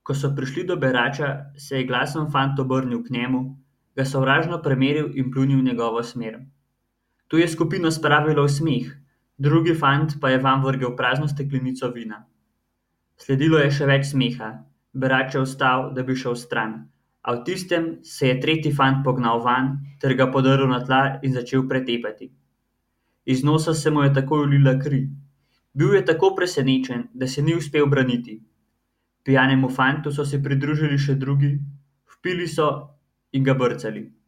Ko so prišli do berača, se je glasen fant obrnil k njemu, ga sovražno premeril in pljunil v njegovo smer. To je skupino spravilo v smeh, drugi fant pa je vanj vrgel prazno steklenico vina. Sledilo je še več smeha, berač je vstal, da bi šel stran, a v tistem se je tretji fant pognal vanj ter ga podrl na tla in začel pretepati. Iz nosa se mu je takoj ulila kri. Bil je tako presenečen, da se ni uspel braniti. Pijanemu fantu so se pridružili še drugi, vpili so in ga brcali.